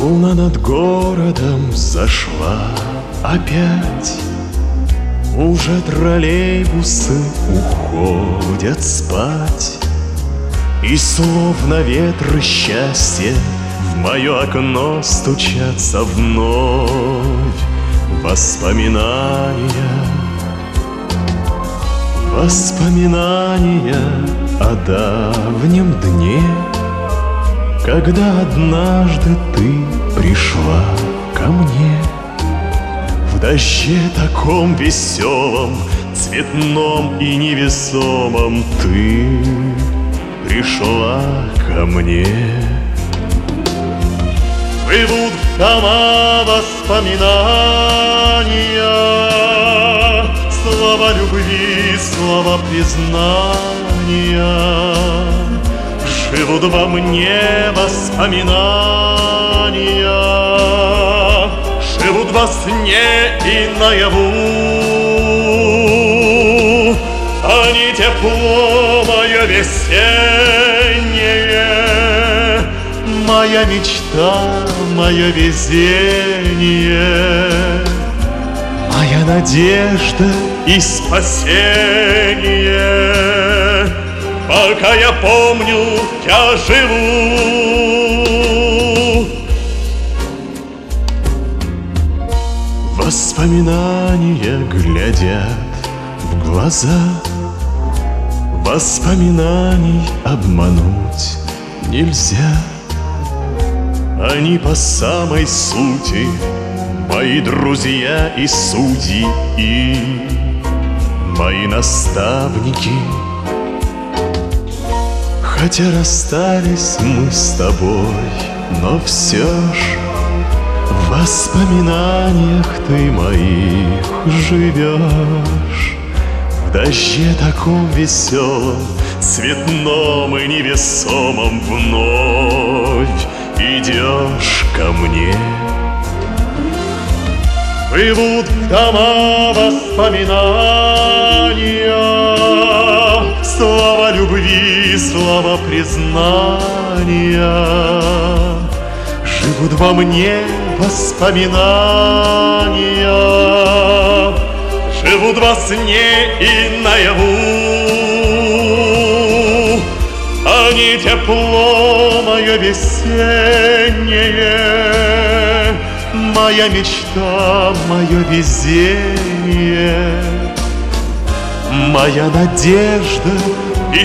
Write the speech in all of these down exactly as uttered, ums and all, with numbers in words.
Луна над городом зашла опять. Уже троллейбусы уходят спать. И словно ветры счастья в мое окно стучатся вновь воспоминания. Воспоминания о давнем дне, когда однажды ты пришла ко мне. В дожде таком веселом, цветном и невесомом ты пришла ко мне. Плывут в дома воспоминания, слова любви, слова признания. Живут во мне воспоминания, живут во сне и наяву. Они тепло мое весеннее, моя мечта, мое везение, моя надежда и спасение. Пока я помню, я живу. Воспоминания глядят в глаза. Воспоминаний обмануть нельзя. Они по самой сути мои друзья и судьи, и мои наставники. Хотя расстались мы с тобой, но все ж в воспоминаниях ты моих живешь. В дожде таком веселом, цветном и невесомом вновь идешь ко мне. Плывут в дома воспоминания, слова любви, слова признания. Живут во мне воспоминания, живут во сне и наяву. Они тепло мое весеннее, моя мечта, мое везение, моя надежда и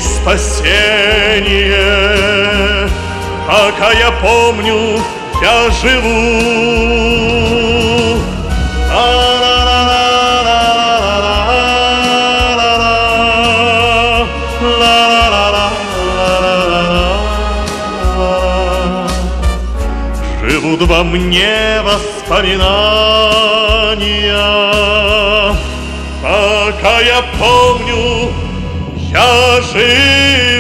спасение. Пока я помню, я живу. Живут во мне воспоминания. Пока я помню, я живу.